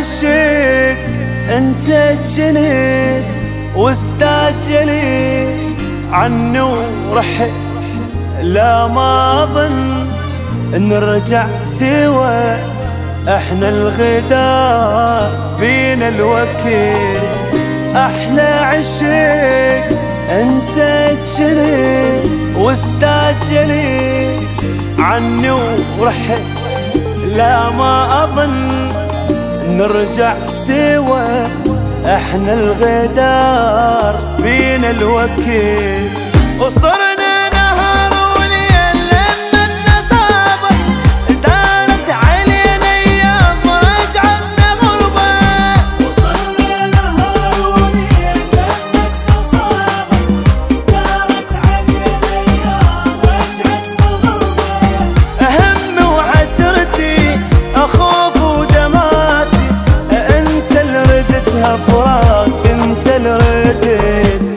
عشق انت جنيت واستعجلت عني ورحت، لا ما اظن نرجع سوا، احنا الغدا بينا الوكيل. احلى عشق انت جنيت واستعجلت عني ورحت، لا ما اظن نرجع سوا، احنا الغدار بينا الوكيل. وصرنا نهار وليل لما النصابة دارت علينا ايام ورجعتنا غربة. وصرنا نهار وليل لما النصابة دارت علينا ايام ورجعتنا غربة. همي وحسرتي اخوف ودماتي انت اللي ردتها فراق، انت اللي ردت.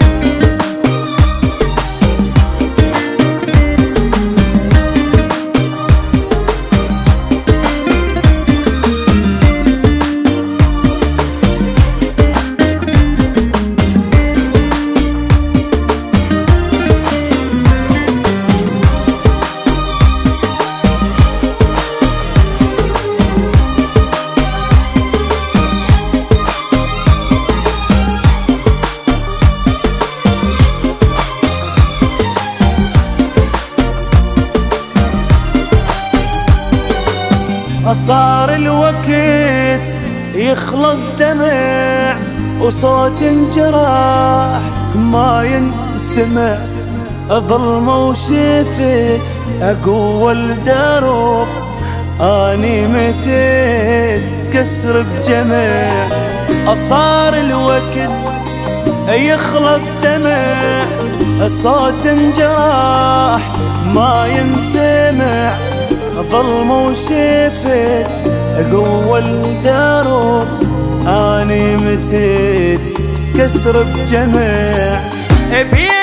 صار الوقت يخلص دمع وصوت انجراح ما ينسمع، ظلمة وشفت اقوى الدرب اني متيت كسر بجمع. صار الوقت يخلص دمع الصوت انجراح ما ينسمع، ظلمة وشفت قوة الدرب اني متيت كسر بجمع.